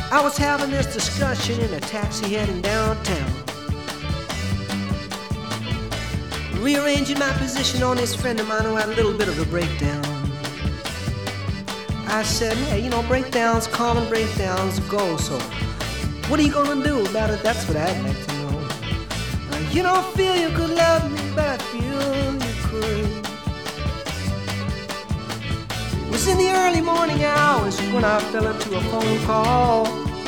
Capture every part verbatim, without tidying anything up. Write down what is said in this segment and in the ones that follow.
I was having this discussion in a taxi heading downtown, rearranging my position on this friend of mine who had a little bit of a breakdown. I said, hey, you know, breakdowns, common breakdowns go, so what are you gonna do about it? That's what I'd like to know. Uh, you don't feel you could love me, but I feel you could. It was in the early morning hours when I fell into a phone call.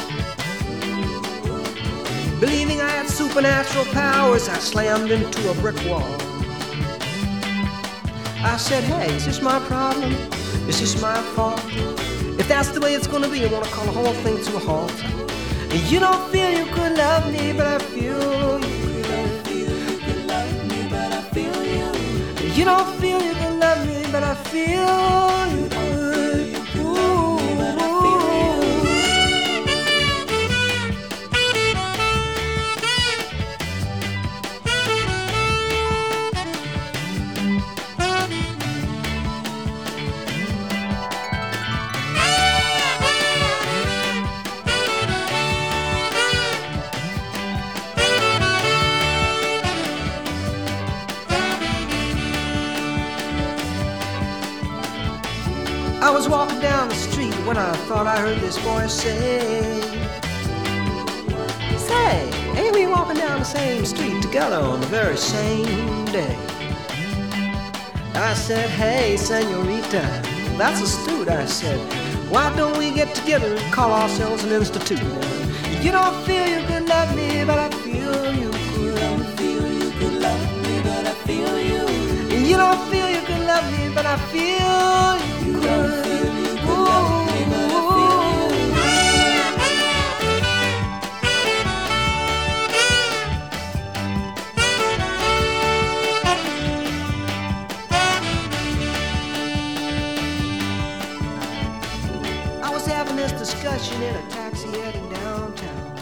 Believing I had supernatural powers, I slammed into a brick wall. I said, hey, is this my problem? Is this my fault? If that's the way it's gonna be, I wanna call the whole thing to a halt. You don't feel you could love me, but I feel you could. You don't feel you could love me, but I feel you could. I was walking down the street when I thought I heard this voice say, say, ain't we walking down the same street together on the very same day? I said, hey, senorita, that's astute. I said, why don't we get together and call ourselves an institute? You don't feel you could love me, but I feel you could. You don't feel you could love me, but I feel you. You don't feel you could love me, but I feel you could. You don't feel you could love me, but I feel you. I was having this discussion in a taxi heading downtown,